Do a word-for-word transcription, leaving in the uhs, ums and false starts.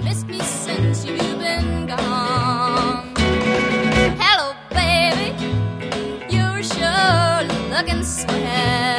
missed me since you've been gone. Hello, baby, you're sure looking swell.